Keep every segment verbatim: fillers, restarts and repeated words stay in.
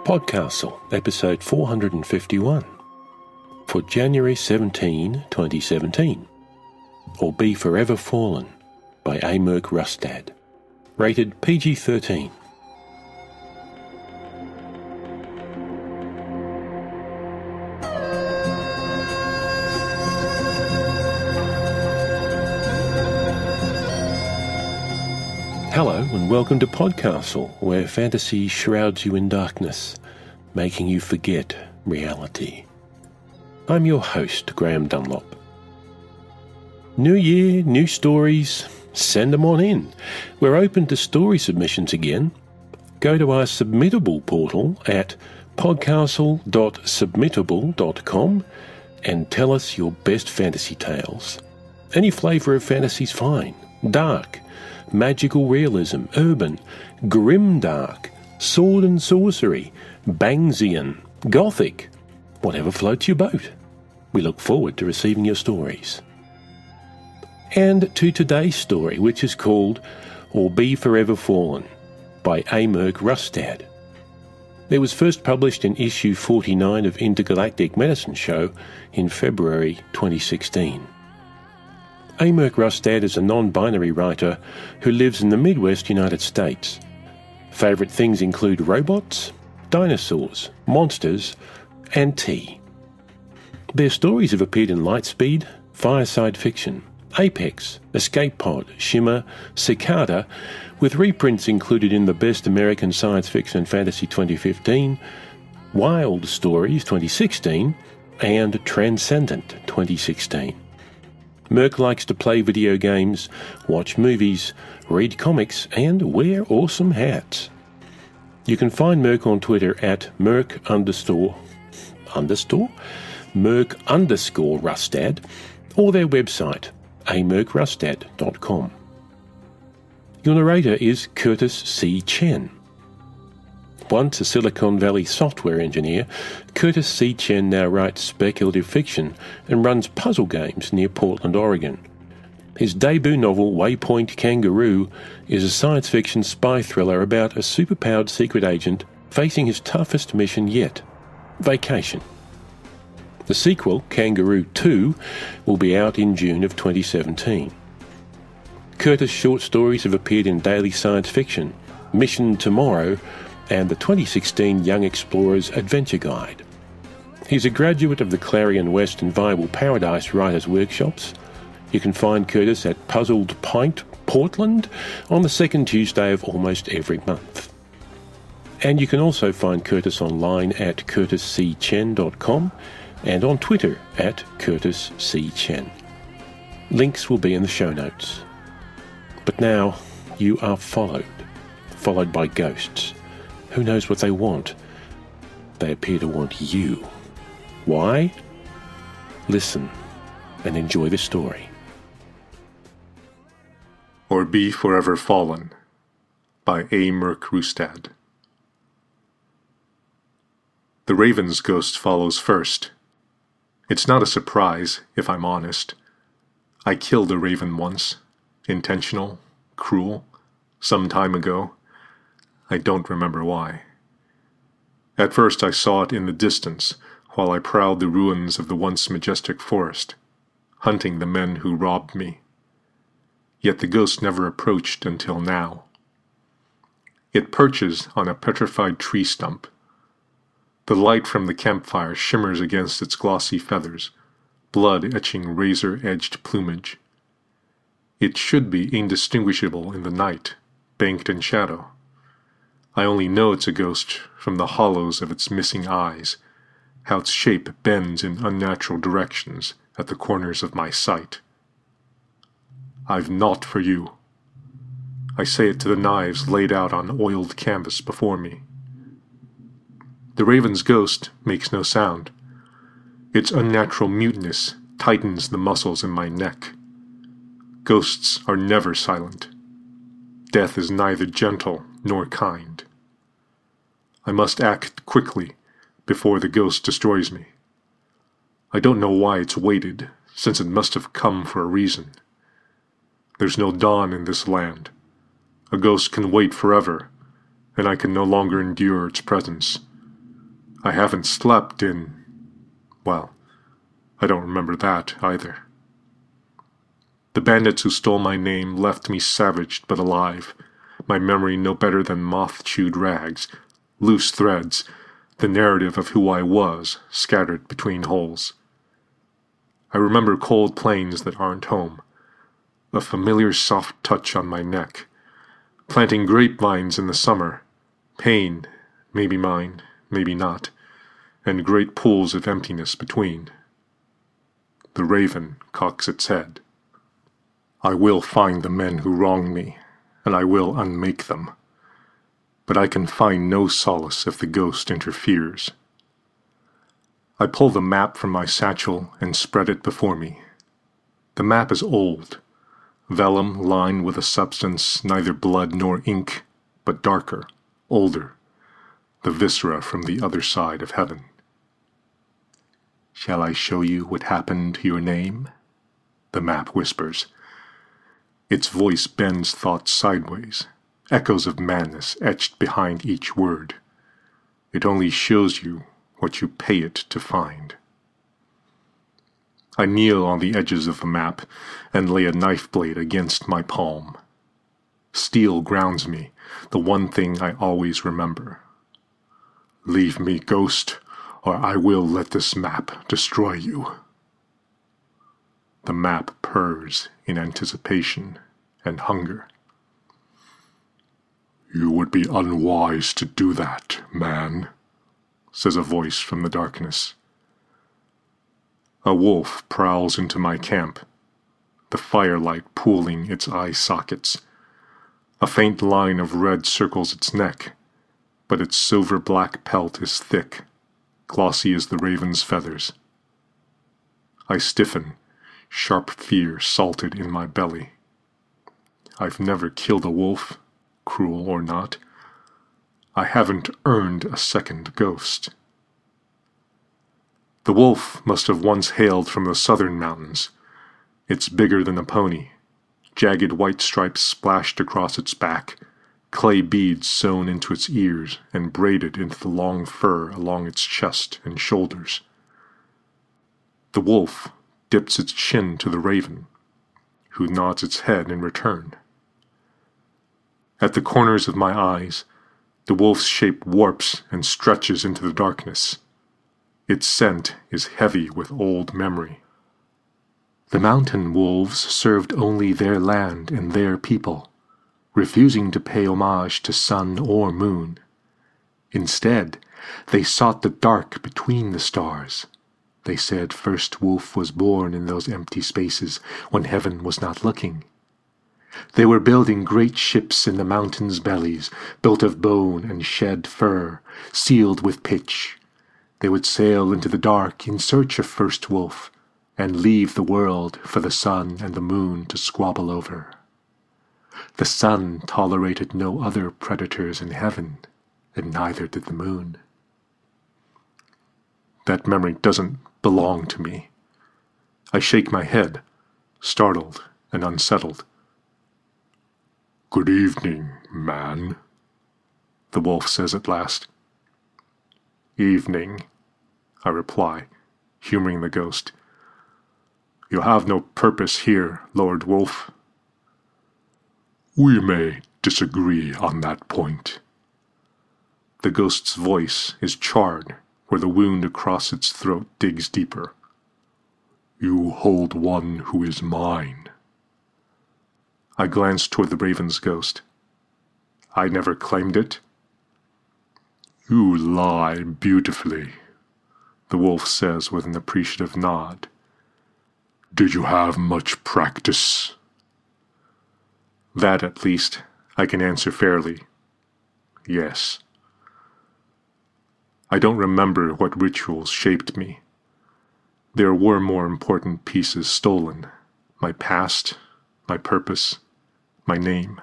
Podcastle, episode four hundred fifty-one, for January seventeenth, twenty seventeen, or Be Forever Fallen, by Amurk Rustad, rated P G thirteen. Hello and welcome to Podcastle, where fantasy shrouds you in darkness, making you forget reality. I'm your host, Graham Dunlop. New year, new stories, send them on in. We're open to story submissions again. Go to our Submittable portal at podcastle dot submittable dot com and tell us your best fantasy tales. Any flavour of fantasy's fine. Dark, magical realism, urban, grimdark, sword and sorcery, Bangsian, gothic, whatever floats your boat. We look forward to receiving your stories. And to today's story, which is called Or Be Forever Fallen, by Amurk Rustad. It was first published in issue forty-nine of Intergalactic Medicine Show in February twenty sixteen. Amurk Rustad is a non-binary writer who lives in the Midwest United States. Favourite things include robots, dinosaurs, monsters, and tea. Their stories have appeared in Lightspeed, Fireside Fiction, Apex, Escape Pod, Shimmer, Cicada, with reprints included in the Best American Science Fiction and Fantasy twenty fifteen, Wild Stories twenty sixteen, and Transcendent twenty sixteen. Murk likes to play video games, watch movies, read comics, and wear awesome hats. You can find Murk on Twitter at Murk underscore, underscore? Murk underscore Rustad, or their website, amurk rustad dot com. Your narrator is Curtis C. Chen. Once a Silicon Valley software engineer, Curtis C. Chen now writes speculative fiction and runs puzzle games near Portland, Oregon. His debut novel, Waypoint Kangaroo, is a science fiction spy thriller about a superpowered secret agent facing his toughest mission yet, vacation. The sequel, Kangaroo two, will be out in June of twenty seventeen. Curtis' short stories have appeared in Daily Science Fiction, Mission Tomorrow, and the twenty sixteen Young Explorer's Adventure Guide. He's a graduate of the Clarion West and Viable Paradise Writers' Workshops. You can find Curtis at Puzzled Pint, Portland, on the second Tuesday of almost every month. And you can also find Curtis online at curtis c chen dot com and on Twitter at curtis c chen. Links will be in the show notes. But now, you are followed, followed by ghosts. Who knows what they want? They appear to want you. Why? Listen and enjoy the story. Or Be Forever Fallen, by Amurk Rustad. The Raven's ghost follows first. It's not a surprise, if I'm honest. I killed a raven once, intentional, cruel, some time ago. I don't remember why. At first I saw it in the distance while I prowled the ruins of the once majestic forest, hunting the men who robbed me. Yet the ghost never approached until now. It perches on a petrified tree stump. The light from the campfire shimmers against its glossy feathers, blood etching razor-edged plumage. It should be indistinguishable in the night, banked in shadow. I only know it's a ghost from the hollows of its missing eyes, how its shape bends in unnatural directions at the corners of my sight. I've naught for you. I say it to the knives laid out on oiled canvas before me. The raven's ghost makes no sound. Its unnatural muteness tightens the muscles in my neck. Ghosts are never silent. Death is neither gentle nor kind. I must act quickly before the ghost destroys me. I don't know why it's waited, since it must have come for a reason. There's no dawn in this land. A ghost can wait forever, and I can no longer endure its presence. I haven't slept in... well, I don't remember that either. The bandits who stole my name left me savaged but alive, my memory no better than moth-chewed rags, loose threads, the narrative of who I was scattered between holes. I remember cold plains that aren't home, a familiar soft touch on my neck, planting grapevines in the summer, pain, maybe mine, maybe not, and great pools of emptiness between. The raven cocks its head. I will find the men who wronged me, and I will unmake them. But I can find no solace if the ghost interferes. I pull the map from my satchel and spread it before me. The map is old, vellum lined with a substance neither blood nor ink, but darker, older, the viscera from the other side of heaven. "Shall I show you what happened to your name?" the map whispers. Its voice bends thoughts sideways, echoes of madness etched behind each word. It only shows you what you pay it to find. I kneel on the edges of the map and lay a knife blade against my palm. Steel grounds me, the one thing I always remember. "Leave me, ghost, or I will let this map destroy you." The map purrs in anticipation and hunger. "You would be unwise to do that, man," says a voice from the darkness. A wolf prowls into my camp, the firelight pooling its eye sockets. A faint line of red circles its neck, but its silver-black pelt is thick, glossy as the raven's feathers. I stiffen, sharp fear salted in my belly. I've never killed a wolf, cruel or not. I haven't earned a second ghost. The wolf must have once hailed from the southern mountains. It's bigger than a pony, jagged white stripes splashed across its back, clay beads sewn into its ears and braided into the long fur along its chest and shoulders. The wolf dips its chin to the raven, who nods its head in return. At the corners of my eyes, the wolf's shape warps and stretches into the darkness. Its scent is heavy with old memory. The mountain wolves served only their land and their people, refusing to pay homage to sun or moon. Instead, they sought the dark between the stars. They said first wolf was born in those empty spaces when heaven was not looking. They were building great ships in the mountains' bellies, built of bone and shed fur, sealed with pitch. They would sail into the dark in search of first wolf, and leave the world for the sun and the moon to squabble over. The sun tolerated no other predators in heaven, and neither did the moon. That memory doesn't belong to me. I shake my head, startled and unsettled. "Good evening, man," the wolf says at last. "Evening," I reply, humoring the ghost. "You have no purpose here, Lord Wolf." "We may disagree on that point." The ghost's voice is charred where the wound across its throat digs deeper. "You hold one who is mine." I glance toward the raven's ghost. "I never claimed it." "You lie beautifully," the wolf says with an appreciative nod. "Did you have much practice?" That, at least, I can answer fairly. Yes. I don't remember what rituals shaped me. There were more important pieces stolen. My past, my purpose, my name.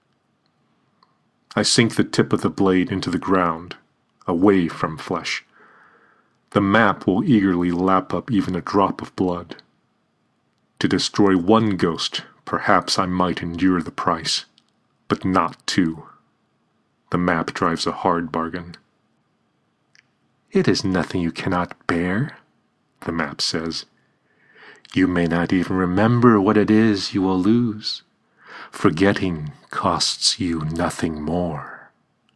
I sink the tip of the blade into the ground, away from flesh. The map will eagerly lap up even a drop of blood. To destroy one ghost, perhaps I might endure the price, but not two. The map drives a hard bargain. "It is nothing you cannot bear," the map says. "You may not even remember what it is you will lose. Forgetting costs you nothing more."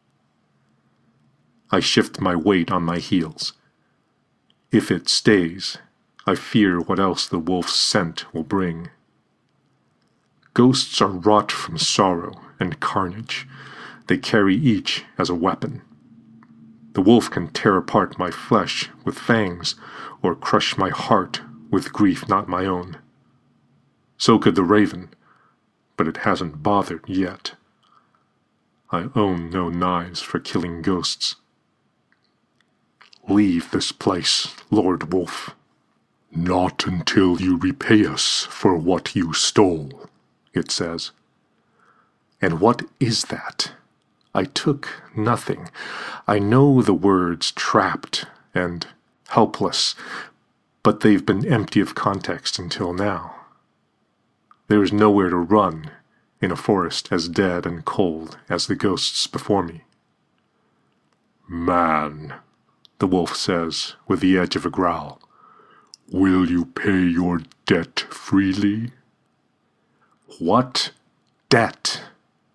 I shift my weight on my heels. If it stays, I fear what else the wolf's scent will bring. Ghosts are wrought from sorrow and carnage. They carry each as a weapon. The wolf can tear apart my flesh with fangs, or crush my heart with grief not my own. So could the raven, but it hasn't bothered yet. I own no knives for killing ghosts. "Leave this place, Lord Wolf." "Not until you repay us for what you stole," it says. And what is that? I took nothing. I know the words trapped and helpless, but they've been empty of context until now. There is nowhere to run in a forest as dead and cold as the ghosts before me. "Man," the wolf says with the edge of a growl, "will you pay your debt freely?" What debt?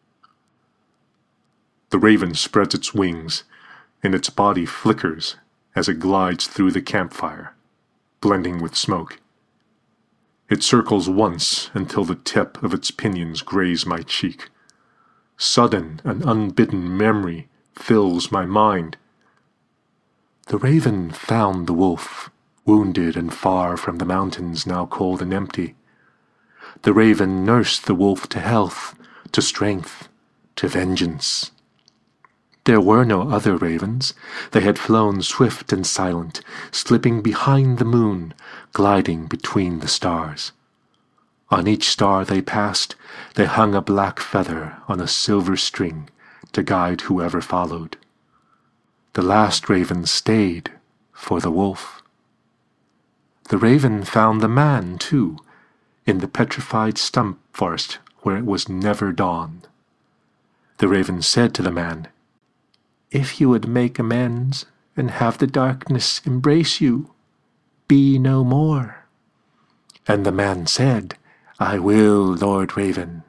The raven spreads its wings, and its body flickers as it glides through the campfire, blending with smoke. It circles once until the tip of its pinions graze my cheek. Sudden and unbidden memory fills my mind. The raven found the wolf, wounded and far from the mountains now cold and empty. The raven nursed the wolf to health, to strength, to vengeance. There were no other ravens. They had flown swift and silent, slipping behind the moon, gliding between the stars. On each star they passed, they hung a black feather on a silver string to guide whoever followed. The last raven stayed for the wolf. The raven found the man, too, in the petrified stump forest where it was never dawn. The raven said to the man, "If you would make amends and have the darkness embrace you, be no more." And the man said, "I will, Lord Raven."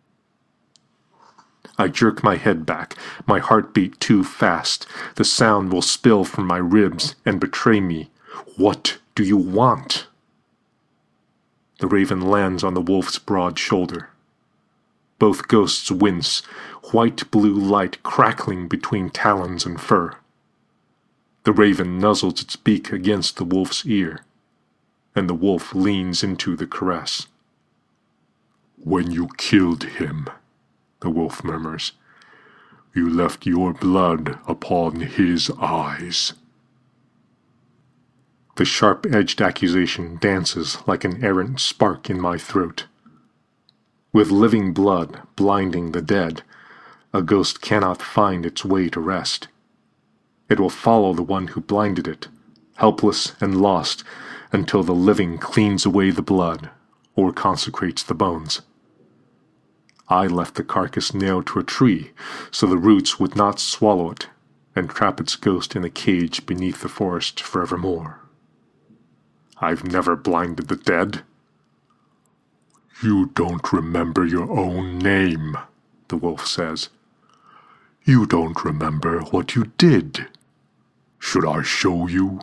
I jerk my head back, my heart beat too fast. The sound will spill from my ribs and betray me. "What do you want?" The raven lands on the wolf's broad shoulder. Both ghosts wince, white-blue light crackling between talons and fur. The raven nuzzles its beak against the wolf's ear, and the wolf leans into the caress. "When you killed him," the wolf murmurs, "you left your blood upon his eyes." The sharp-edged accusation dances like an errant spark in my throat. With living blood blinding the dead, a ghost cannot find its way to rest. It will follow the one who blinded it, helpless and lost, until the living cleans away the blood or consecrates the bones. I left the carcass nailed to a tree so the roots would not swallow it and trap its ghost in a cage beneath the forest forevermore. I've never blinded the dead. "You don't remember your own name," the wolf says. "You don't remember what you did. Should I show you?"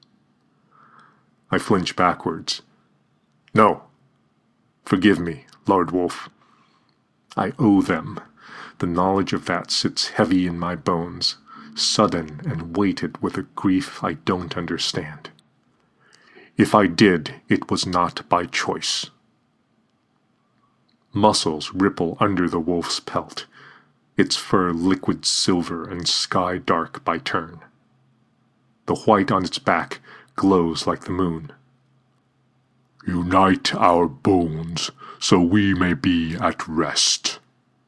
I flinch backwards. "No. Forgive me, Lord Wolf. I owe them. The knowledge of that sits heavy in my bones, sudden and weighted with a grief I don't understand. If I did, it was not by choice." Muscles ripple under the wolf's pelt, its fur liquid silver and sky dark by turn. The white on its back glows like the moon. "Unite our bones so we may be at rest."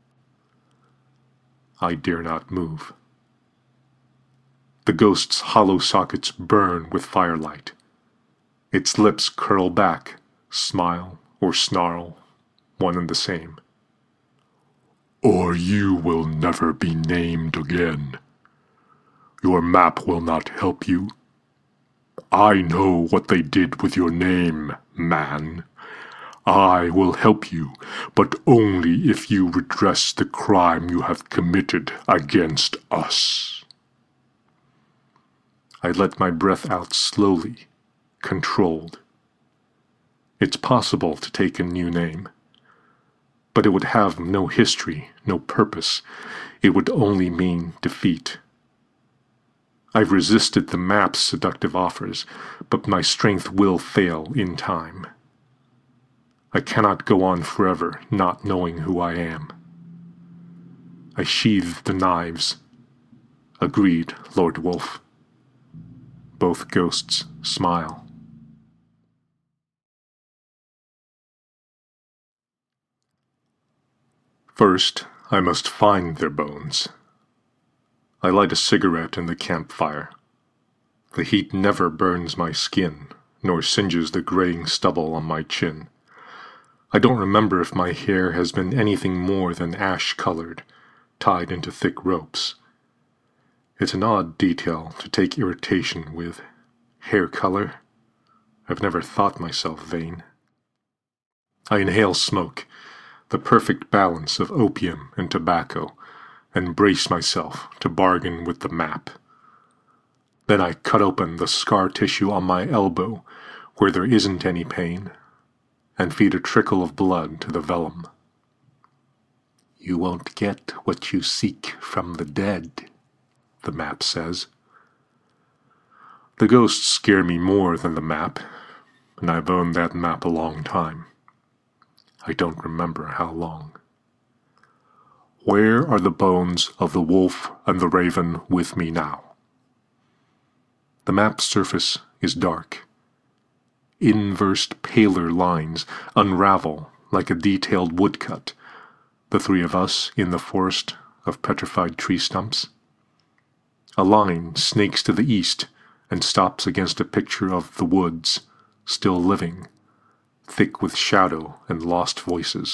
I dare not move. The ghost's hollow sockets burn with firelight. Its lips curl back, smile or snarl, one and the same. "Or you will never be named again. Your map will not help you, I know what they did with your name, man. I will help you, but only if you redress the crime you have committed against us. I let my breath out slowly, controlled. It's possible to take a new name, but it would have no history, no purpose. It would only mean defeat. I've resisted the map's seductive offers, but my strength will fail in time. I cannot go on forever not knowing who I am. I sheathe the knives. Agreed, Lord Wolf. Both ghosts smile. First, I must find their bones. I light a cigarette in the campfire. The heat never burns my skin, nor singes the graying stubble on my chin. I don't remember if my hair has been anything more than ash-colored, tied into thick ropes. It's an odd detail to take irritation with. Hair color? I've never thought myself vain. I inhale smoke, the perfect balance of opium and tobacco, and brace myself to bargain with the map. Then I cut open the scar tissue on my elbow, where there isn't any pain, and feed a trickle of blood to the vellum. You won't get what you seek from the dead, the map says. The ghosts scare me more than the map, and I've owned that map a long time. I don't remember how long. Where are the bones of the wolf and the raven with me now? The map's surface is dark. Inversed paler lines unravel like a detailed woodcut, the three of us in the forest of petrified tree stumps. A line snakes to the east and stops against a picture of the woods, still living, thick with shadow and lost voices.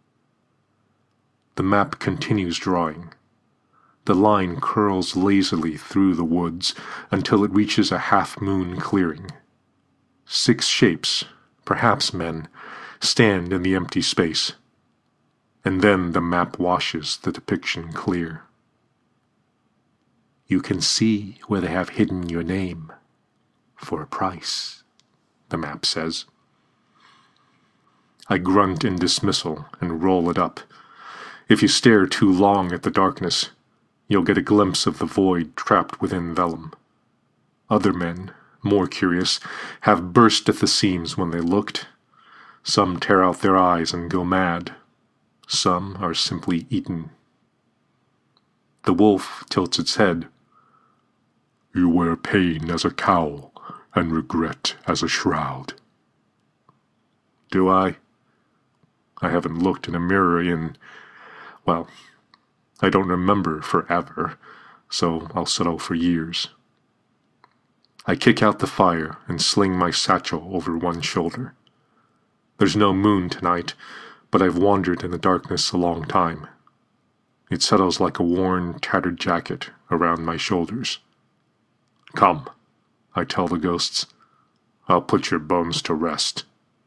The map continues drawing. The line curls lazily through the woods until it reaches a half-moon clearing. Six shapes, perhaps men, stand in the empty space, and then the map washes the depiction clear. You can see where they have hidden your name, for a price, the map says. I grunt in dismissal and roll it up. If you stare too long at the darkness, you'll get a glimpse of the void trapped within vellum. Other men, more curious, have burst at the seams when they looked. Some tear out their eyes and go mad. Some are simply eaten. The wolf tilts its head. You wear pain as a cowl and regret as a shroud. Do I? I haven't looked in a mirror in, well, I don't remember forever, so I'll settle for years. I kick out the fire and sling my satchel over one shoulder. There's no moon tonight, but I've wandered in the darkness a long time. It settles like a worn, tattered jacket around my shoulders. Come, I tell the ghosts. I'll put your bones to rest.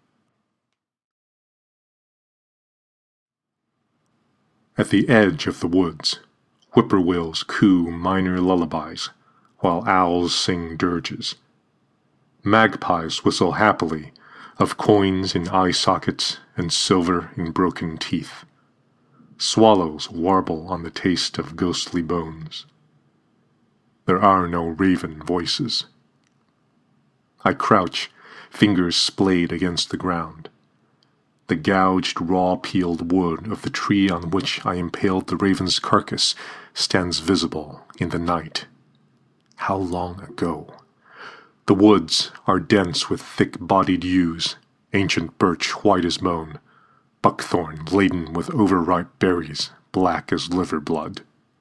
At the edge of the woods, whippoorwills coo minor lullabies, while owls sing dirges. Magpies whistle happily, of coins in eye sockets and silver in broken teeth. Swallows warble on the taste of ghostly bones. There are no raven voices. I crouch, fingers splayed against the ground. The gouged, raw-peeled wood of the tree on which I impaled the raven's carcass stands visible in the night. How long ago? The woods are dense with thick-bodied yews, ancient birch white as bone, buckthorn laden with overripe berries, black as liver blood.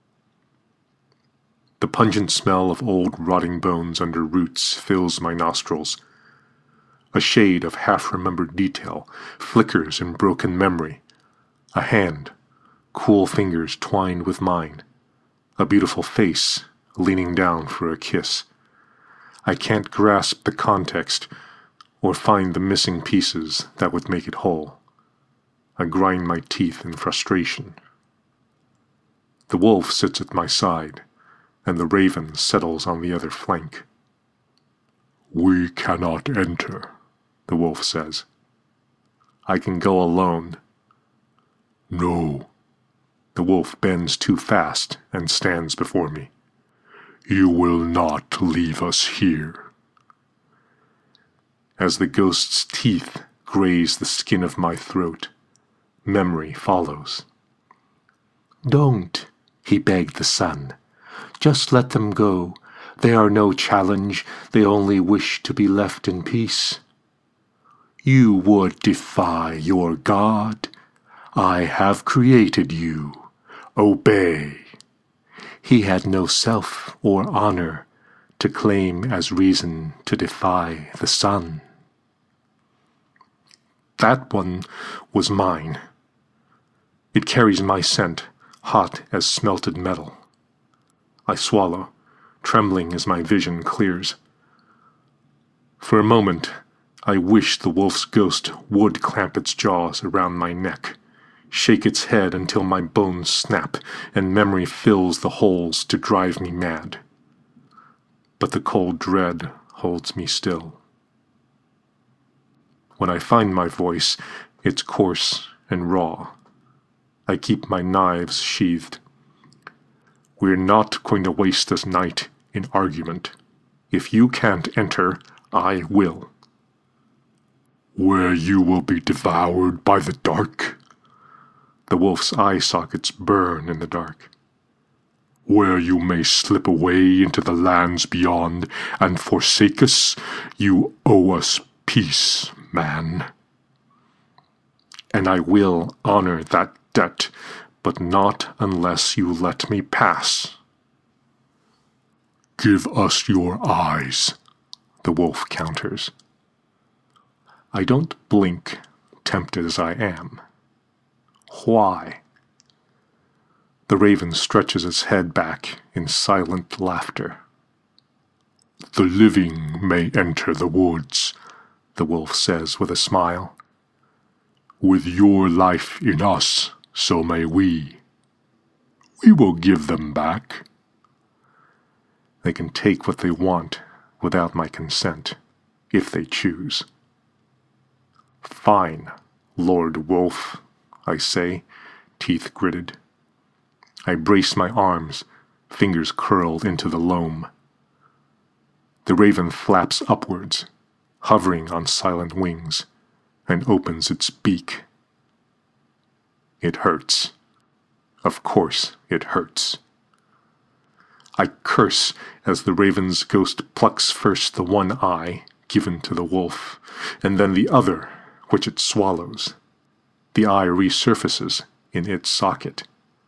The pungent smell of old rotting bones under roots fills my nostrils. A shade of half-remembered detail flickers in broken memory. A hand, cool fingers twined with mine. A beautiful face, leaning down for a kiss. I can't grasp the context or find the missing pieces that would make it whole. I grind my teeth in frustration. The wolf sits at my side, and the raven settles on the other flank. "We cannot enter," the wolf says. "I can go alone." "No." The wolf bends too fast and stands before me. "You will not leave us here." As the ghost's teeth graze the skin of my throat, memory follows. "Don't," he begged the sun. "Just let them go. They are no challenge. They only wish to be left in peace." "You would defy your God. I have created you. Obey." He had no self or honor to claim as reason to defy the sun. That one was mine. It carries my scent, hot as smelted metal. I swallow, trembling as my vision clears. For a moment, I wish the wolf's ghost would clamp its jaws around my neck, shake its head until my bones snap and memory fills the holes to drive me mad. But the cold dread holds me still. When I find my voice, it's coarse and raw. I keep my knives sheathed. We're not going to waste this night in argument. If you can't enter, I will. "Where you will be devoured by the dark?" The wolf's eye sockets burn in the dark. "Where you may slip away into the lands beyond and forsake us? You owe us peace, man." "And I will honor that debt, but not unless you let me pass." "Give us your eyes," the wolf counters. I don't blink, tempted as I am. Why? The raven stretches its head back in silent laughter. "The living may enter the woods," the wolf says with a smile. "With your life in us, so may we. We will give them back. They can take what they want without my consent, if they choose." "Fine, Lord Wolf," I say, teeth gritted. I brace my arms, fingers curled into the loam. The raven flaps upwards, hovering on silent wings, and opens its beak. It hurts. Of course it hurts. I curse as the raven's ghost plucks first the one eye given to the wolf, and then the other, which it swallows. The eye resurfaces in its socket.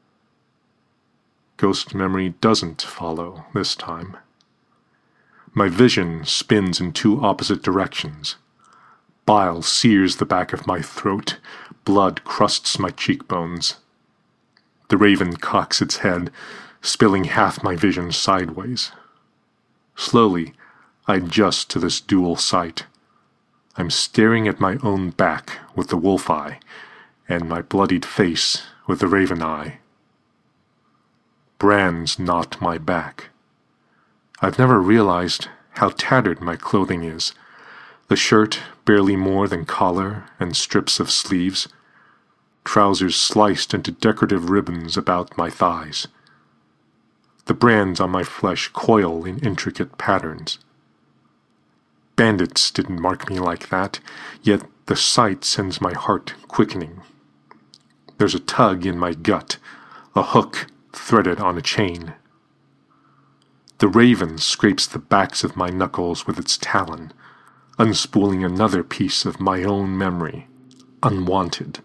Ghost memory doesn't follow this time. My vision spins in two opposite directions. Bile sears the back of my throat. Blood crusts my cheekbones. The raven cocks its head, spilling half my vision sideways. Slowly, I adjust to this dual sight. I'm staring at my own back with the wolf eye, and my bloodied face with the raven eye. Brands knot my back. I've never realized how tattered my clothing is. The shirt barely more than collar and strips of sleeves. Trousers sliced into decorative ribbons about my thighs. The brands on my flesh coil in intricate patterns. Bandits didn't mark me like that, yet the sight sends my heart quickening. There's a tug in my gut, a hook threaded on a chain. The raven scrapes the backs of my knuckles with its talon, unspooling another piece of my own memory, unwanted.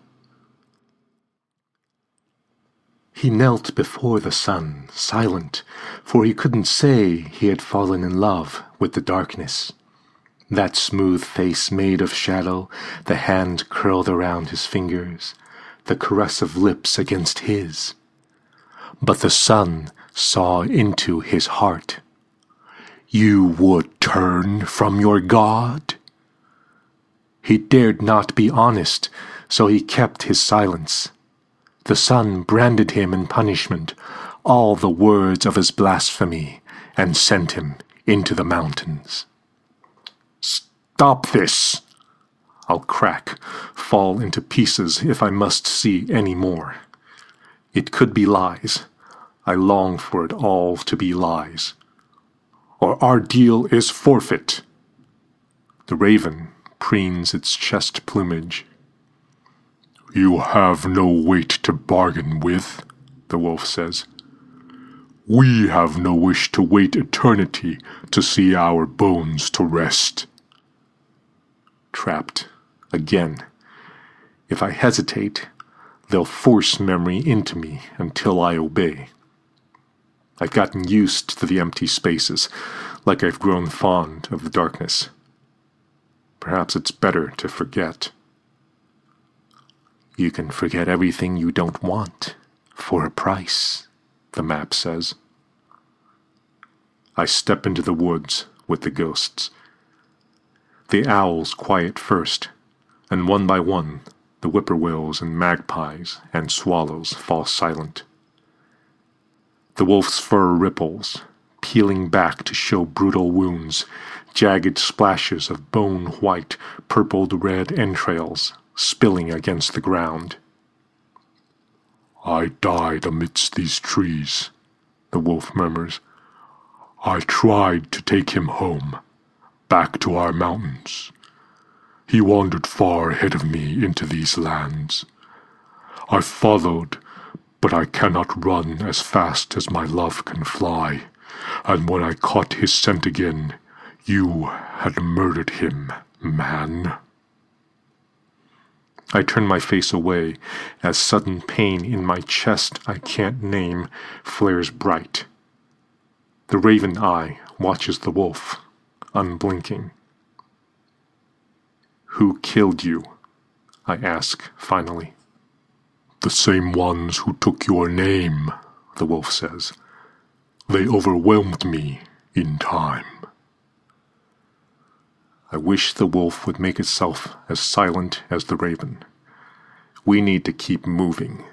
He knelt before the sun, silent, for he couldn't say he had fallen in love with the darkness. That smooth face made of shadow, the hand curled around his fingers, the caress of lips against his. But the sun saw into his heart. "You would turn from your God?" He dared not be honest, so he kept his silence. The sun branded him in punishment, all the words of his blasphemy, and sent him into the mountains. "Stop this!" I'll crack, fall into pieces if I must see any more. It could be lies. I long for it all to be lies. Or our deal is forfeit. The raven preens its chest plumage. "You have no weight to bargain with," the wolf says. "We have no wish to wait eternity to see our bones to rest." Trapped again. If I hesitate, they'll force memory into me until I obey. I've gotten used to the empty spaces, like I've grown fond of the darkness. Perhaps it's better to forget. "You can forget everything you don't want, for a price," the map says. I step into the woods with the ghosts. The owls quiet first, and one by one, the whippoorwills and magpies and swallows fall silent. The wolf's fur ripples, peeling back to show brutal wounds, jagged splashes of bone-white, purpled red entrails spilling against the ground. "I died amidst these trees," the wolf murmurs. "I tried to take him home, back to our mountains. He wandered far ahead of me into these lands. I followed, but I cannot run as fast as my love can fly, and when I caught his scent again, you had murdered him, man." I turn my face away as sudden pain in my chest I can't name flares bright. The raven eye watches the wolf, unblinking. "Who killed you?" I ask finally. "The same ones who took your name," the wolf says. "They overwhelmed me in time." I wish the wolf would make itself as silent as the raven. We need to keep moving.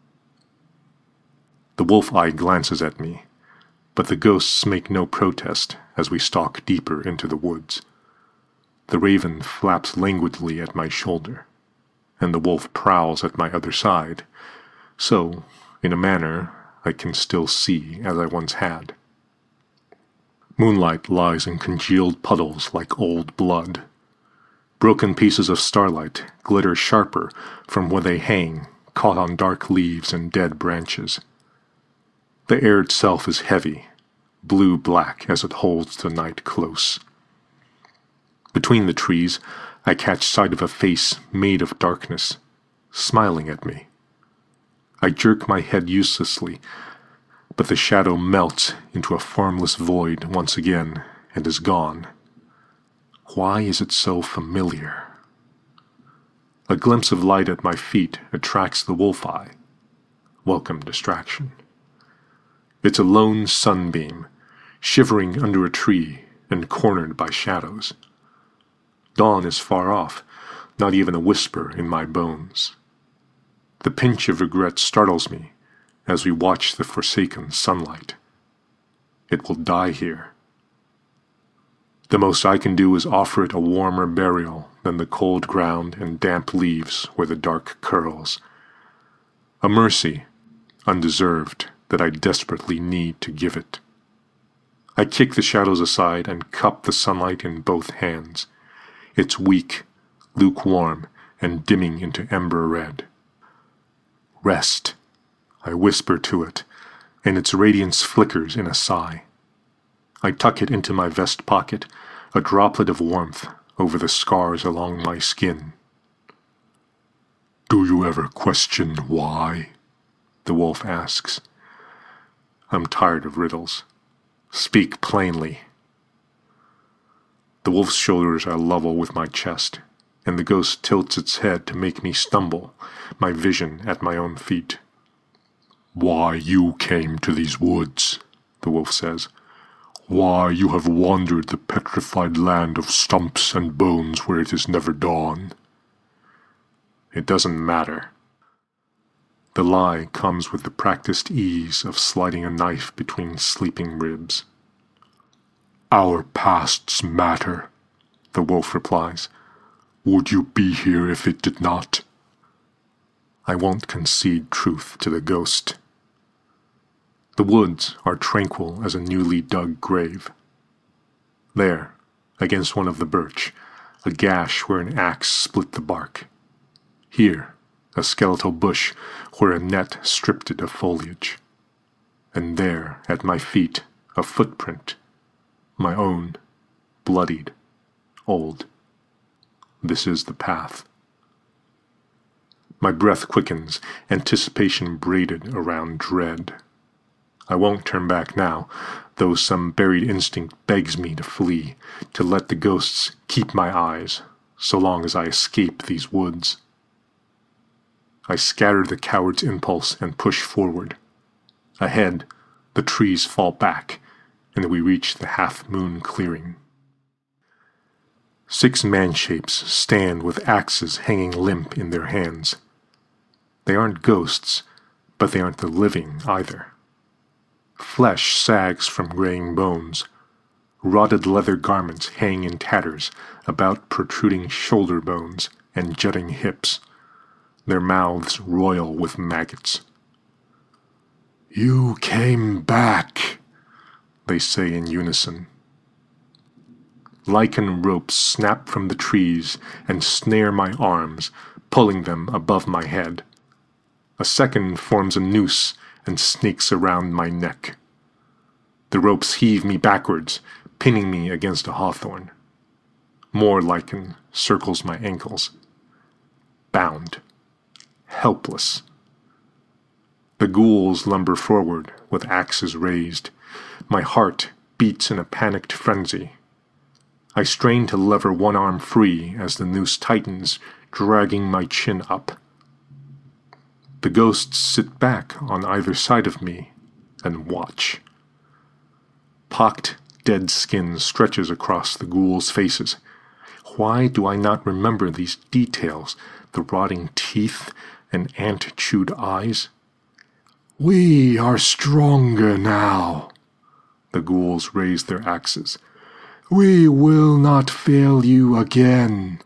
The wolf eye glances at me, but the ghosts make no protest as we stalk deeper into the woods. The raven flaps languidly at my shoulder, and the wolf prowls at my other side, so, in a manner, I can still see as I once had. Moonlight lies in congealed puddles like old blood. Broken pieces of starlight glitter sharper from where they hang, caught on dark leaves and dead branches. The air itself is heavy, blue-black as it holds the night close. Between the trees, I catch sight of a face made of darkness, smiling at me. I jerk my head uselessly, but the shadow melts into a formless void once again and is gone. Why is it so familiar? A glimpse of light at my feet attracts the wolf eye. Welcome distraction. It's a lone sunbeam, shivering under a tree and cornered by shadows. Dawn is far off, not even a whisper in my bones. The pinch of regret startles me as we watch the forsaken sunlight. It will die here. The most I can do is offer it a warmer burial than the cold ground and damp leaves where the dark curls. A mercy, undeserved, that I desperately need to give it. I kick the shadows aside and cup the sunlight in both hands. It's weak, lukewarm, and dimming into ember red. "Rest," I whisper to it, and its radiance flickers in a sigh. I tuck it into my vest pocket, a droplet of warmth over the scars along my skin. "Do you ever question why?" the wolf asks. I'm tired of riddles. Speak plainly. The wolf's shoulders are level with my chest, and the ghost tilts its head to make me stumble, my vision at my own feet. "Why you came to these woods," the wolf says. Why, you have wandered the petrified land of stumps and bones where it is never dawn. It doesn't matter. The lie comes with the practiced ease of sliding a knife between sleeping ribs. Our pasts matter, the wolf replies. Would you be here if it did not? I won't concede truth to the ghost. The woods are tranquil as a newly dug grave. There, against one of the birch, a gash where an axe split the bark. Here, a skeletal bush where a net stripped it of foliage. And there, at my feet, a footprint, my own, bloodied, old. This is the path. My breath quickens, anticipation braided around dread. I won't turn back now, though some buried instinct begs me to flee, to let the ghosts keep my eyes, so long as I escape these woods. I scatter the coward's impulse and push forward. Ahead, the trees fall back, and we reach the half-moon clearing. Six man-shapes stand with axes hanging limp in their hands. They aren't ghosts, but they aren't the living either. Flesh sags from graying bones. Rotted leather garments hang in tatters about protruding shoulder bones and jutting hips, their mouths royal with maggots. You came back, they say in unison. Lichen ropes snap from the trees and snare my arms, pulling them above my head. A second forms a noose and snakes around my neck. The ropes heave me backwards, pinning me against a hawthorn. More lichen circles my ankles. Bound. Helpless. The ghouls lumber forward with axes raised. My heart beats in a panicked frenzy. I strain to lever one arm free as the noose tightens, dragging my chin up. The ghosts sit back on either side of me and watch. Pocked, dead skin stretches across the ghouls' faces. Why do I not remember these details, the rotting teeth and ant-chewed eyes? We are stronger now. The ghouls raise their axes. We will not fail you again.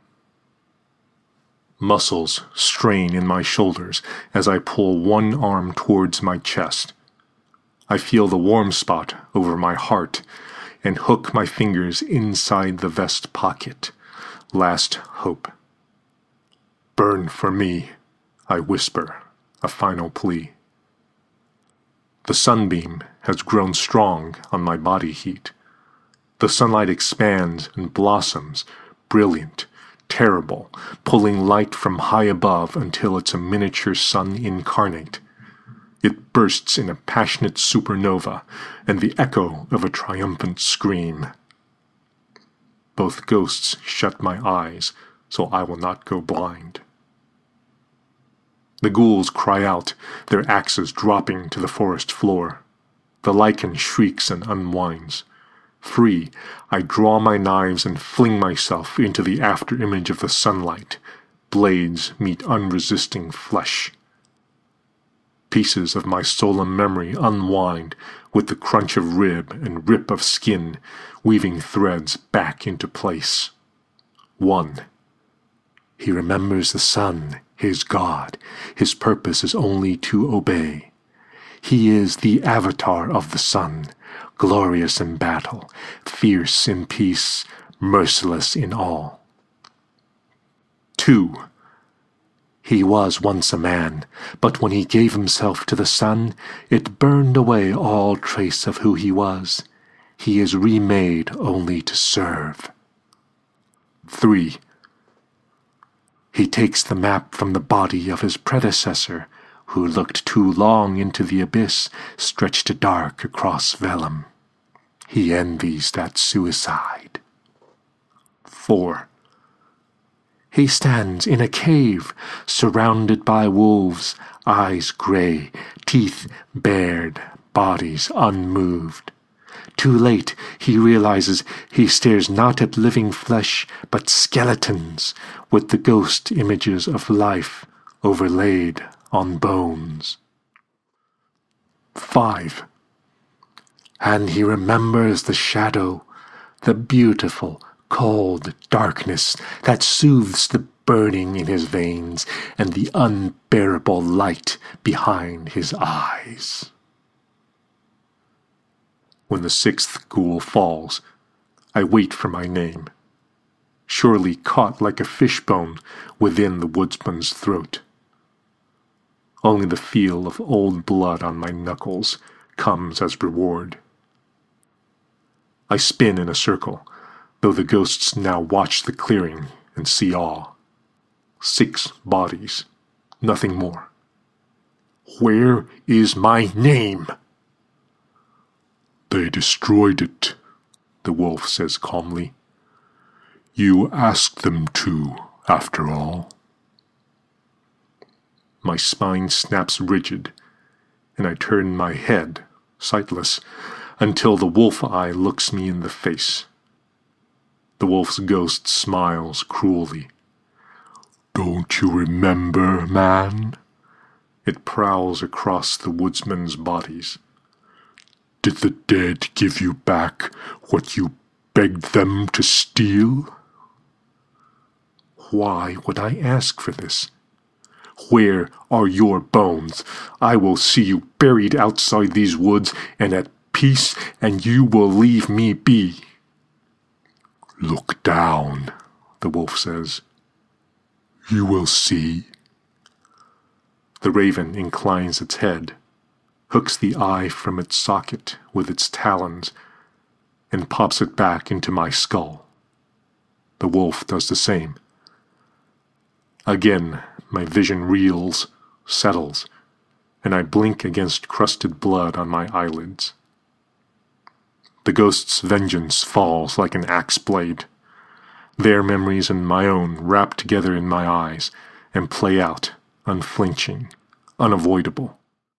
Muscles strain in my shoulders as I pull one arm towards my chest. I feel the warm spot over my heart and hook my fingers inside the vest pocket. Last hope. Burn for me, I whisper, a final plea. The sunbeam has grown strong on my body heat. The sunlight expands and blossoms, brilliant, terrible, pulling light from high above until it's a miniature sun incarnate. It bursts in a passionate supernova and the echo of a triumphant scream. Both ghosts shut my eyes, so I will not go blind. The ghouls cry out, their axes dropping to the forest floor. The lichen shrieks and unwinds. Free, I draw my knives and fling myself into the afterimage of the sunlight. Blades meet unresisting flesh. Pieces of my solemn memory unwind with the crunch of rib and rip of skin, weaving threads back into place. One. He remembers the sun, his God. His purpose is only to obey. He is the avatar of the sun, glorious in battle, fierce in peace, merciless in all. Two. He was once a man, but when he gave himself to the sun, it burned away all trace of who he was. He is remade only to serve. Three. He takes the map from the body of his predecessor, who looked too long into the abyss stretched dark across vellum. He envies that suicide. Four. He stands in a cave, surrounded by wolves, eyes gray, teeth bared, bodies unmoved. Too late, he realizes he stares not at living flesh, but skeletons with the ghost images of life overlaid on bones. Five. And he remembers the shadow, the beautiful, cold darkness that soothes the burning in his veins and the unbearable light behind his eyes. When the sixth ghoul falls, I wait for my name, surely caught like a fishbone within the woodsman's throat. Only the feel of old blood on my knuckles comes as reward. I spin in a circle, though the ghosts now watch the clearing and see all. Six bodies, nothing more. Where is my name? They destroyed it, the wolf says calmly. You asked them to, after all. My spine snaps rigid, and I turn my head, sightless, until the wolf eye looks me in the face. The wolf's ghost smiles cruelly. Don't you remember, man? It prowls across the woodsman's bodies. Did the dead give you back what you begged them to steal? Why would I ask for this? Where are your bones? I will see you buried outside these woods and at peace, and you will leave me be. Look down, the wolf says. You will see. The raven inclines its head, hooks the eye from its socket with its talons, and pops it back into my skull. The wolf does the same. Again, my vision reels, settles, and I blink against crusted blood on my eyelids. The ghost's vengeance falls like an axe blade. Their memories and my own wrap together in my eyes and play out, unflinching, unavoidable.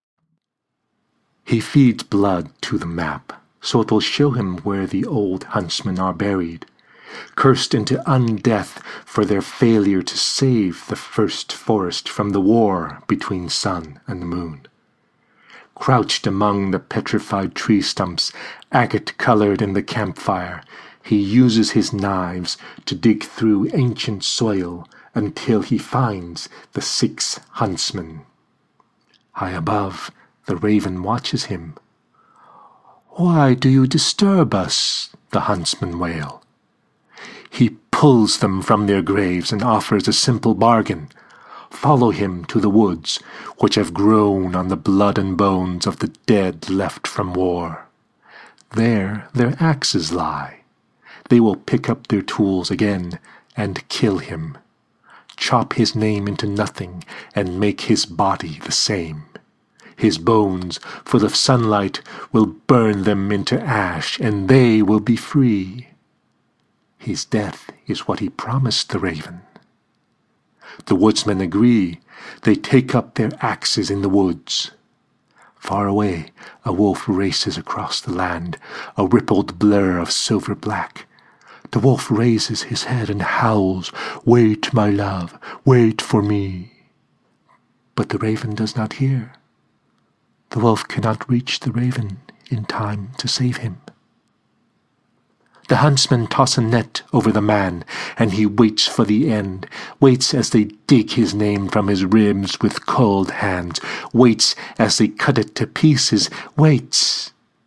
He feeds blood to the map, so it will show him where the old huntsmen are buried, cursed into undeath for their failure to save the first forest from the war between sun and moon. Crouched among the petrified tree stumps, agate-colored in the campfire, he uses his knives to dig through ancient soil until he finds the six huntsmen. High above, the raven watches him. "Why do you disturb us?" the huntsmen wail. He pulls them from their graves and offers a simple bargain. Follow him to the woods, which have grown on the blood and bones of the dead left from war. There their axes lie. They will pick up their tools again and kill him, chop his name into nothing and make his body the same. His bones, full of sunlight, will burn them into ash, and they will be free. His death is what he promised the raven. The woodsmen agree. They take up their axes in the woods. Far away, a wolf races across the land, a rippled blur of silver black. The wolf raises his head and howls, "Wait, my love, wait for me." But the raven does not hear. The wolf cannot reach the raven in time to save him. The huntsmen toss a net over the man, and he waits for the end, waits as they dig his name from his ribs with cold hands, waits as they cut it to pieces, waits.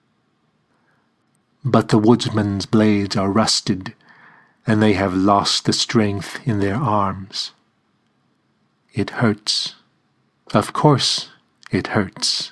But the woodsman's blades are rusted, and they have lost the strength in their arms. It hurts. Of course it hurts.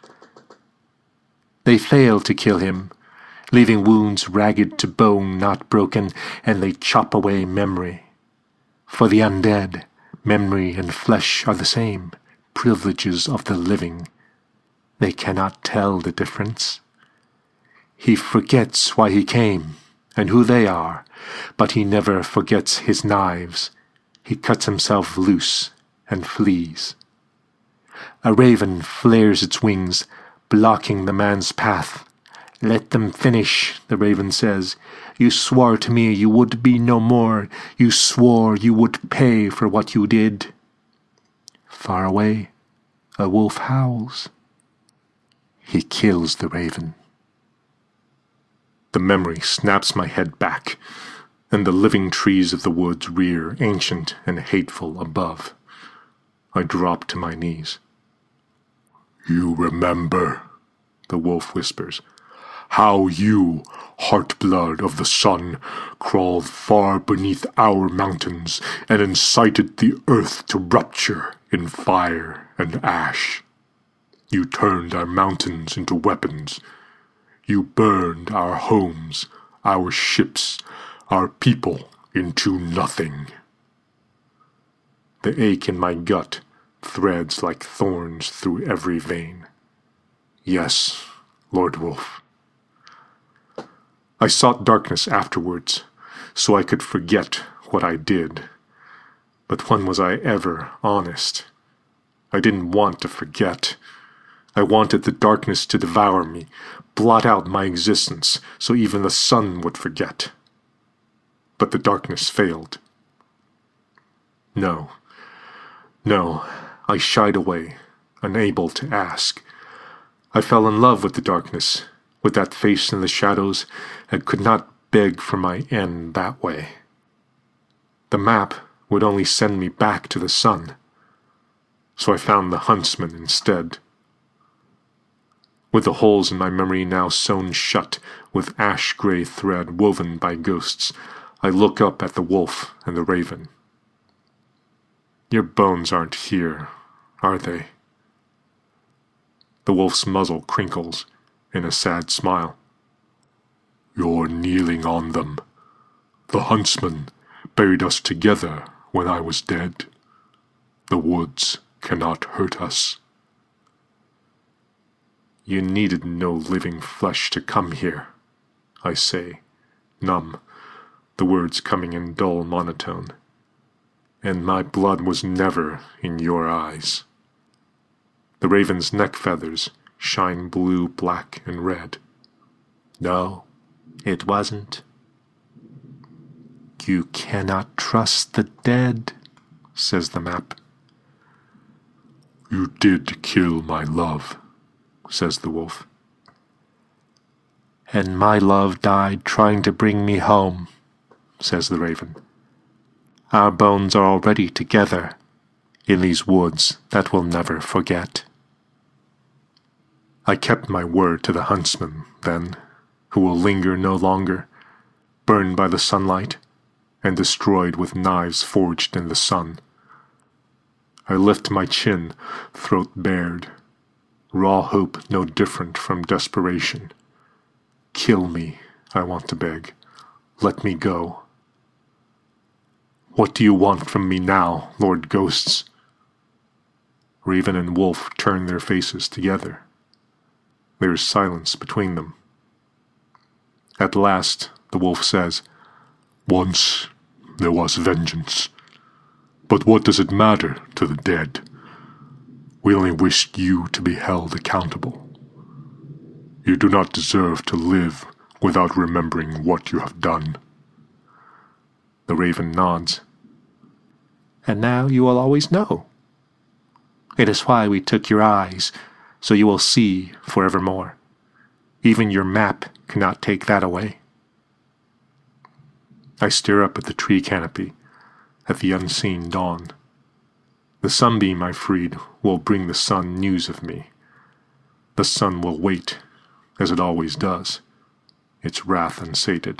They fail to kill him, leaving wounds ragged to bone not broken, and they chop away memory. For the undead, memory and flesh are the same, privileges of the living. They cannot tell the difference. He forgets why he came and who they are, but he never forgets his knives. He cuts himself loose and flees. A raven flares its wings, blocking the man's path, "Let them finish," the raven says. "You swore to me you would be no more. You swore you would pay for what you did." Far away, a wolf howls. He kills the raven. The memory snaps my head back, and the living trees of the woods rear ancient and hateful above. I drop to my knees. "You remember," the wolf whispers, "how you, heart-blood of the sun, crawled far beneath our mountains and incited the earth to rupture in fire and ash. You turned our mountains into weapons. You burned our homes, our ships, our people into nothing." The ache in my gut threads like thorns through every vein. Yes, Lord Wolf. I sought darkness afterwards, so I could forget what I did. But when was I ever honest? I didn't want to forget. I wanted the darkness to devour me, blot out my existence, so even the sun would forget. But the darkness failed. No, no, I shied away, unable to ask. I fell in love with the darkness, with that face in the shadows, and could not beg for my end that way. The map would only send me back to the sun, so I found the huntsman instead. With the holes in my memory now sewn shut with ash-gray thread woven by ghosts, I look up at the wolf and the raven. Your bones aren't here, are they? The wolf's muzzle crinkles in a sad smile. "You're kneeling on them. The huntsman buried us together when I was dead. The woods cannot hurt us." You needed no living flesh to come here, I say, numb, the words coming in dull monotone. And my blood was never in your eyes. The raven's neck feathers shine blue, black, and red. No, it wasn't. You cannot trust the dead, says the map. "You did kill my love," says the wolf. "And my love died trying to bring me home," says the raven. "Our bones are already together in these woods that we'll never forget." I kept my word to the huntsman, then, who will linger no longer, burned by the sunlight, and destroyed with knives forged in the sun. I lift my chin, throat bared, raw hope no different from desperation. Kill me, I want to beg. Let me go. What do you want from me now, Lord Ghosts? Raven and wolf turn their faces together. There is silence between them. At last, the wolf says, "Once there was vengeance. But what does it matter to the dead? We only wished you to be held accountable. You do not deserve to live without remembering what you have done." The raven nods. "And now you will always know. It is why we took your eyes, so you will see forevermore. Even your map cannot take that away." I stare up at the tree canopy, at the unseen dawn. The sunbeam I freed will bring the sun news of me. The sun will wait, as it always does, its wrath unsated.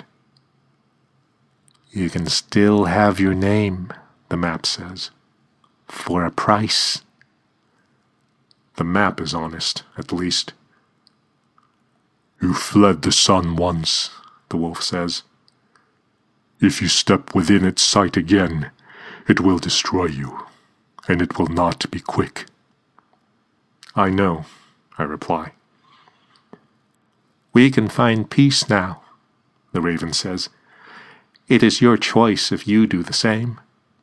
"You can still have your name," the map says, "for a price." The map is honest, at least. "You fled the sun once," the wolf says. "If you step within its sight again, it will destroy you, and it will not be quick." "I know," I reply. "We can find peace now," the raven says. "It is your choice if you do the same."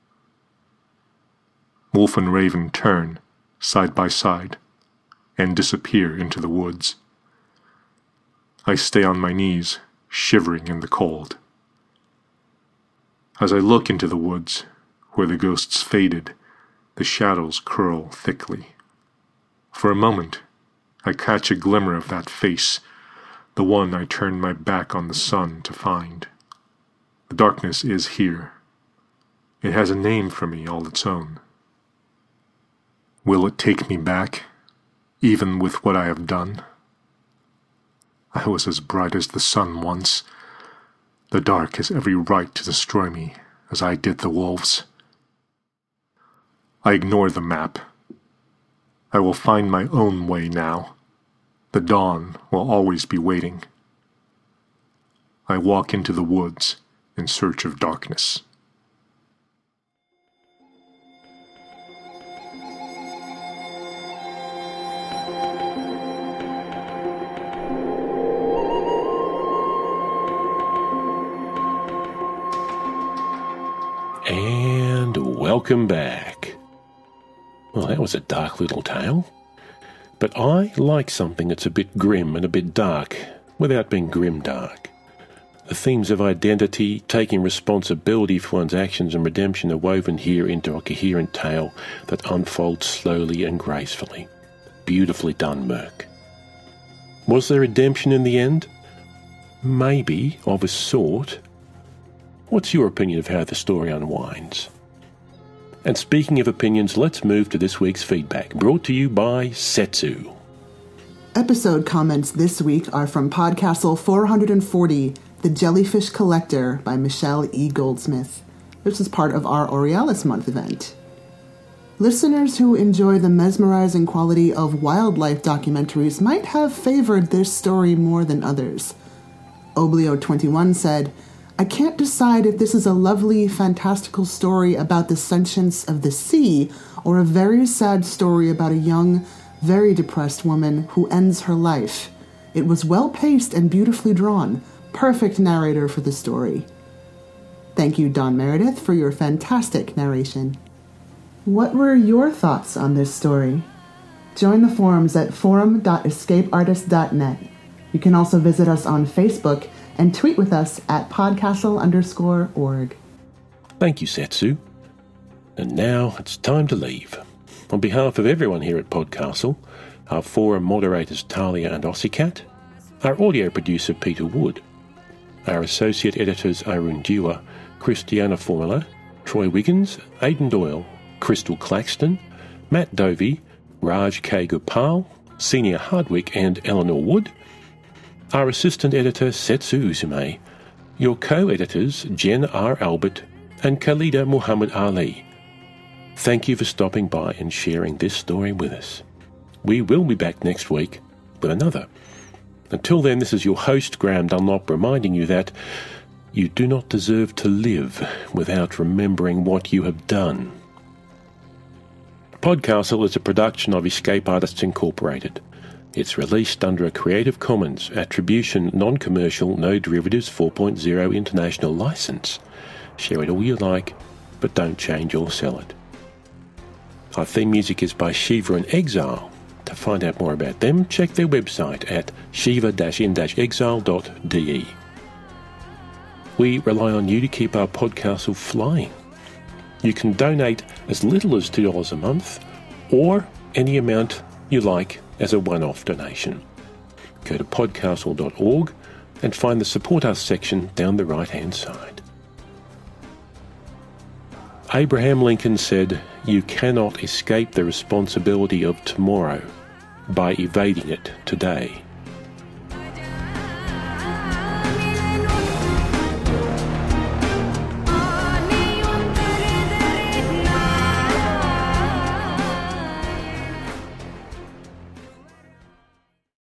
Wolf and raven turn, side by side, and disappear into the woods. I stay on my knees, shivering in the cold. As I look into the woods, where the ghosts faded, the shadows curl thickly. For a moment, I catch a glimmer of that face, the one I turned my back on the sun to find. The darkness is here. It has a name for me all its own. Will it take me back, even with what I have done? I was as bright as the sun once. The dark has every right to destroy me, as I did the wolves. I ignore the map. I will find my own way now. The dawn will always be waiting. I walk into the woods in search of darkness. And welcome back. Well, that was a dark little tale. But I like something that's a bit grim and a bit dark, without being grim dark. The themes of identity, taking responsibility for one's actions and redemption are woven here into a coherent tale that unfolds slowly and gracefully. Beautifully done, Merc. Was there redemption in the end? Maybe, of a sort. What's your opinion of how the story unwinds? And speaking of opinions, let's move to this week's feedback, brought to you by Setsu. Episode comments this week are from Podcastle four hundred forty, The Jellyfish Collector by Michelle E. Goldsmith. This is part of our Aurealis Month event. Listeners who enjoy the mesmerizing quality of wildlife documentaries might have favored this story more than others. Oblio twenty-one said, I can't decide if this is a lovely, fantastical story about the sentience of the sea or a very sad story about a young, very depressed woman who ends her life. It was well-paced and beautifully drawn. Perfect narrator for the story. Thank you, Don Meredith, for your fantastic narration. What were your thoughts on this story? Join the forums at forum dot escape artist dot net. You can also visit us on Facebook and tweet with us at podcastle underscore org. Thank you, Setsu. And now it's time to leave. On behalf of everyone here at Podcastle, our forum moderators Talia and Ossicat, our audio producer Peter Wood, our associate editors Arun Dewar, Christiana Formula, Troy Wiggins, Aidan Doyle, Crystal Claxton, Matt Dovey, Raj K. Gopal, Senior Hardwick and Eleanor Wood, our assistant editor Setsu Uzume, your co-editors Jen R. Albert and Khalida Muhammad Ali. Thank you for stopping by and sharing this story with us. We will be back next week with another. Until then, this is your host Graham Dunlop reminding you that you do not deserve to live without remembering what you have done. Podcastle is a production of Escape Artists Incorporated. It's released under a Creative Commons Attribution Non-Commercial No Derivatives four point oh International License. Share it all you like, but don't change or sell it. Our theme music is by Shiva in Exile. To find out more about them, check their website at shiva dash in dash exile dot d e. We rely on you to keep our Podcastle flying. You can donate as little as two dollars a month, or any amount you like as a one-off donation. Go to podcastle dot org and find the Support Us section down the right-hand side. Abraham Lincoln said, "You cannot escape the responsibility of tomorrow by evading it today."